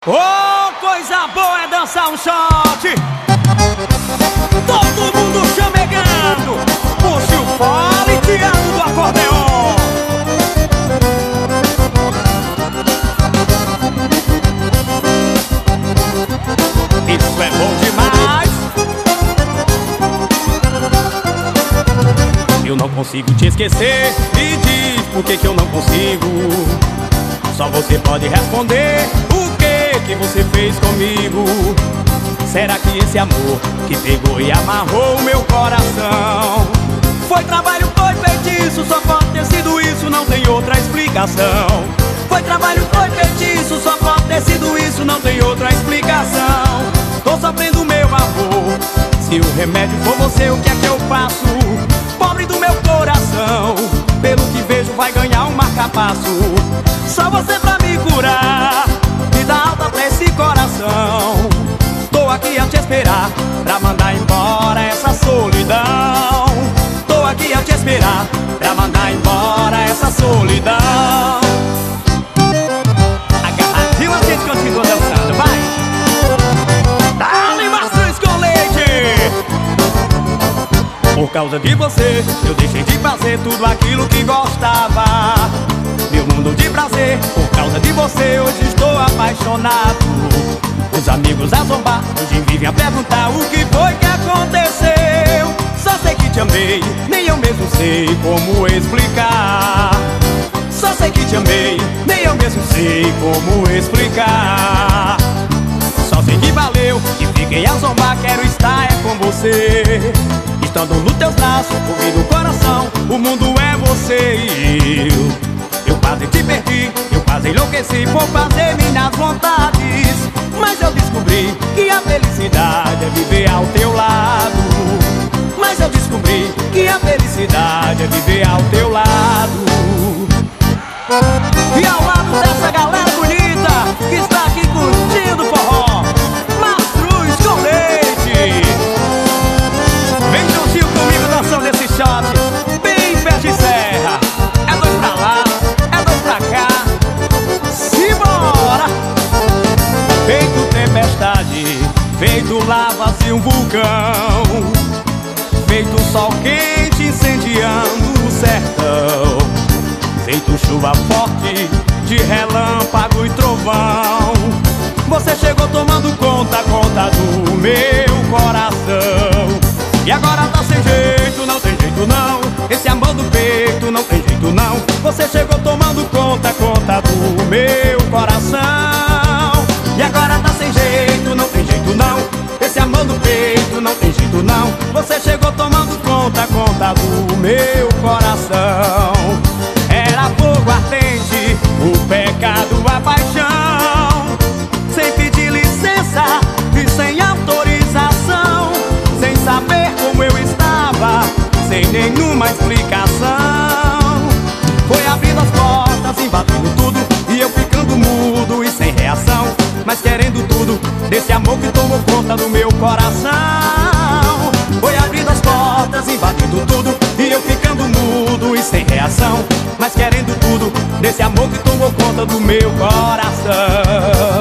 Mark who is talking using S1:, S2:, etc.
S1: Oh, coisa boa é dançar um shot. Todo mundo chamegando, puxe o fole e tirando do acordeon. Isso é bom demais. Eu não consigo te esquecer. Me diz por que eu não consigo. Só você pode responder o que você fez comigo. Será que esse amor que pegou e amarrou o meu coração foi trabalho, foi feitiço? Só pode ter sido isso, não tem outra explicação. Foi trabalho, foi feitiço, só pode ter sido isso, não tem outra explicação. Tô sofrendo meu amor, se o remédio for você, o que é que eu faço? Pobre do meu coração, pelo que vejo vai ganhar um marca-passo. Só você pra me curar, me dá alta pra esse coração. Tô aqui a te esperar, pra mandar embora essa solidão. Tô aqui a te esperar, pra mandar embora essa solidão. Agarradinho a gente continua dançando, vai! Dá-lhe maçãs com leite. Por causa de você, eu deixei de fazer tudo aquilo que gostava. Meu mundo de prazer, por causa de você, hoje estou apaixonado. Os amigos a zombar, hoje vivem a perguntar o que foi que aconteceu. Só sei que te amei, nem eu mesmo sei como explicar. Só sei que te amei, nem eu mesmo sei como explicar. Só sei que valeu, que fiquei a zombar, quero estar é com você. Estando nos teus braços, ouvindo o coração, o mundo é você e eu. Eu quase te perdi, eu quase enlouqueci por fazer minhas vontades. Mas eu descobri que a felicidade é viver ao teu lado. Mas eu descobri que a felicidade é viver ao teu lado. E ao lado dessa galera bonita que está aqui curtindo forró, Mastruz com leite. Vem juntinho comigo dançando esse shot, bem pé de serra. É dois pra lá, é dois pra cá, simbora! Feito tempestade, feito lava e um vulcão, feito sol quente incendiando o sertão, feito chuva forte de relâmpago e trovão. Você chegou tomando conta do meu coração. E agora tá sem jeito, não tem jeito não. Esse amor do peito não tem jeito não. Você chegou tomando conta do meu coração. E agora tá sem jeito, não tem jeito não. Esse amor do peito não tem jeito não. Você chegou tomando conta do meu coração. Era fogo ardente, o pecado, a paixão. Sem pedir licença e sem autorização, sem saber como eu estava, sem nenhuma explicação. Foi abrindo as portas, invadindo tudo, e eu ficando mudo e sem reação, mas querendo tudo desse amor que tomou conta do meu coração. Foi abrindo as portas, invadindo tudo, e eu ficando mudo e sem reação, mas querendo tudo desse amor que tomou conta do meu coração.